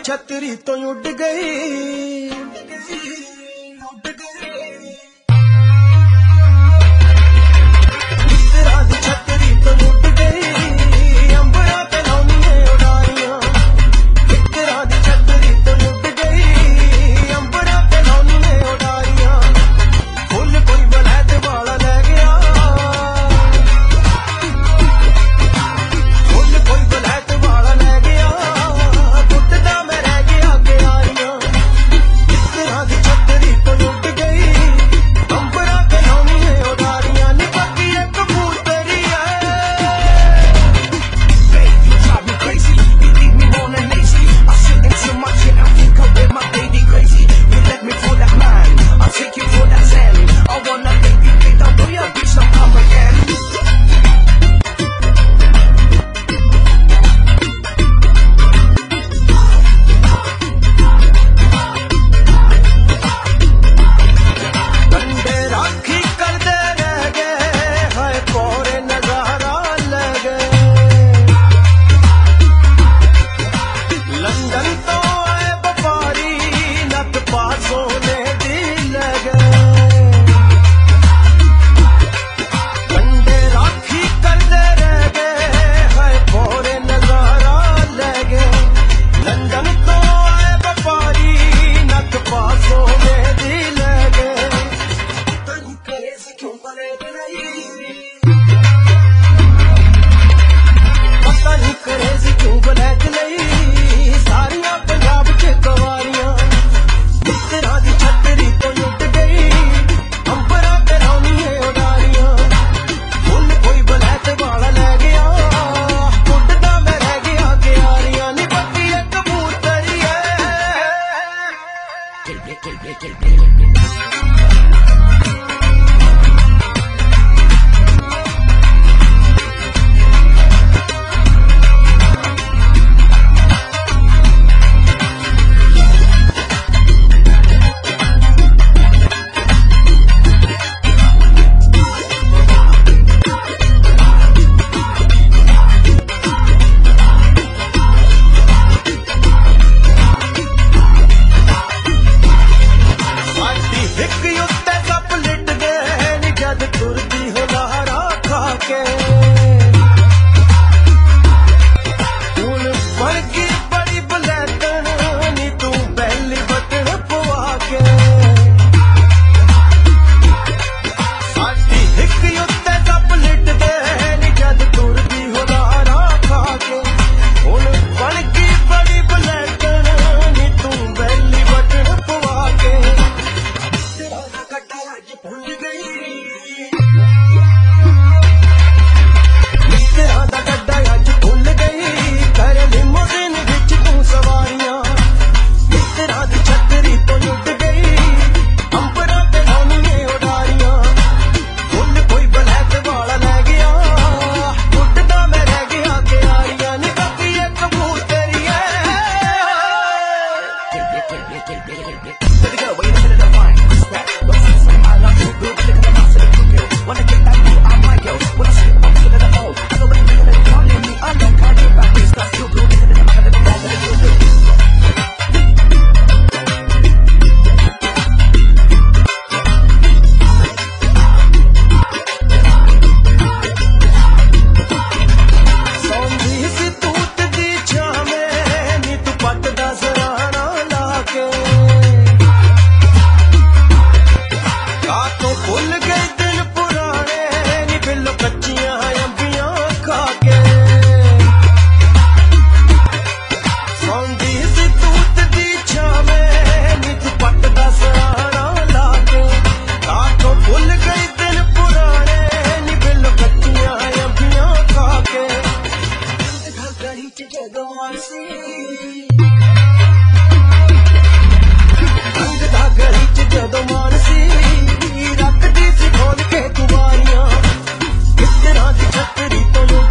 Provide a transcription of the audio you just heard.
छतरी तो उड़ गई मित्रा दी छतरी तो उड़ गई अंबरा ते लौनिए उड़ारियां मित्रा दी छतरी तो उड़ गई अंबरा ते लौनिए उड़ारियां फुल कोई बलैत वाला ले गया फुल कोई बलैत वाला ले गया टुटदा मैं रह गया गयारियां मित्रा दी छतरी तो उड़ गई अंबरा ते लौनिए उड़ारियां नी बाकी एक कबूतरी है Baby, drive me crazy. You leave me rolling lazy. I sit into my shit. I think I'm with my baby crazy. You let me for that man. I'll take you for that zen. I wanna make you beat up. Do your bitch, don't come again. कंडे राखी करदे रह गए हाय कोरे नजारा ले गए London तो आए व्यापारी नत पासों ने दिल ले गए कंडे राखी करदे रह गए हाय कोरे नजारा ले गए लंदन तो आए व्यापारी नत पासों ने दिल ले गए पता नहीं करे सी क्यों बलैत नहीं सारियां पंजाब च कवारियां मित्रा दी छतरी तो उड़ गई अंबरा ते लौनिए उड़ारियां फुल कोई बलैत वाला ले गया टुटदा मैं रह गया गयारियां नी बाकी एक कबूतरी है साडी हिक उत्ते सप लिट गए नी जद तुरदी हो लहरा खा के हुण बन गई बड़ी बलैतन नी तू बैली बटन पवा के साडी हिक उत्ते सप लिट गए नी जद तुरदी हो लहरा खा के हुण बन गई बड़ी बलैतन नी तू बैली बटन पवा के मित्रा दा गड्डा अज खुल गई कर लिमोजिन विच तू सवारियां मित्रा दी छतरी तो उड़ गई अंबरा ते लौनिए उड़ारियां फुल कोई बलैत वाला ले गया टुटदा मैं रह गया गयारियां नी बाकी एक कबूतरी है Baby girl, wait a minute, I'm fine. What's that? What's this? I love you, good. Look at the mouse and the cookie. Wanna get back to I'm my girl. When I see I'm looking at the phone. I know what you're doing. Calling me, I know, can't get back. It's not you, good. Look at the mouse and the bag and the cookie. सौंधी सी तूत दी छां में नी तू पट दा सराहना ला के का तो भुल गए दिन पुराने नी बिल्लो कच्चियां अंबियां खा के सौंधी सी तूत दी छां में नी तू पट दा सराहना ला के का तो भुल गए दिन पुराने नी बिल्लो कच्चियां अंबियां खा के गली च ਜਦੋਂ ਆਸੀ रंग दा गली च जदों मानसी रखदी सी खोल के कुवारियां मित्रा दी छतरी तो